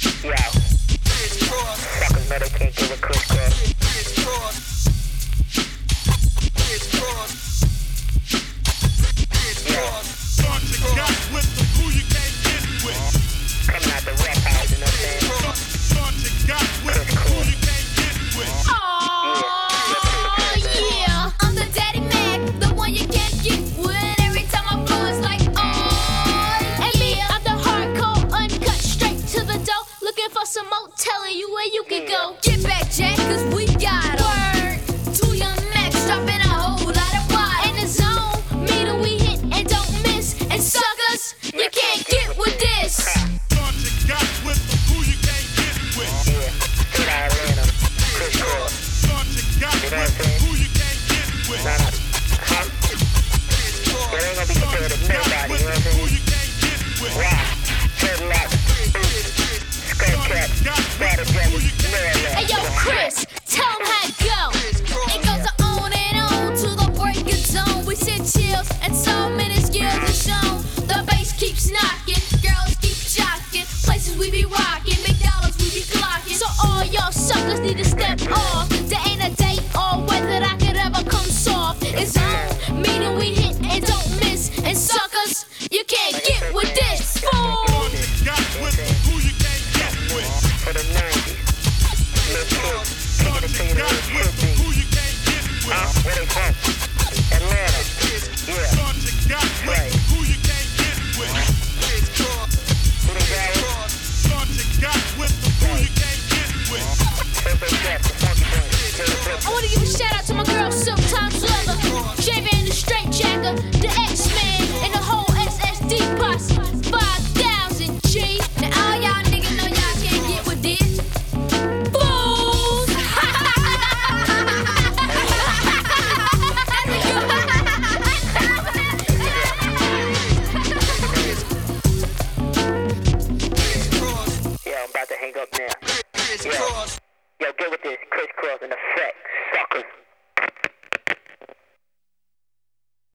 Yo, suckers know they can't get with crisscross. Coming out the rap house, you know what I'm saying? Yeah, I'm the daddy Mac, the one you can't get with. Every time I flow, it's like, oh, and me, I'm the hardcore, uncut, straight to the dough. Looking for some more, telling you where you can go. Get back, Jack, cause we got word. 2 Young Max, dropping a whole lot of wide. In the zone, meter we hit and don't miss. And suckers, you can't get with this. Hey yo, Chris, tell him how it go. It goes on and on to the break of dawn. We sit chills and so many skills are shown. The bass keeps knocking, girls keep jocking. Places we be rocking, McDonald's we be clocking. So all y'all suckers need to step off. There ain't a date or weather that could ever come soft. It's on, meaning we hit and don't miss. And suckers, you can't get with this. Fool. For the 90s. Little kids, taking it to you the way it should be. Where they from? Atlanta. Yeah. Right. Who they I wanna give a shout out to my girl Silk Times Leather, Javen the Straight Jacker, the X-Man, and the whole SSD posse. 5,000 G. Now all y'all niggas know y'all can't get with this. Fools! Yeah, I'm about to hang up now. Yo, get with this crisscross in the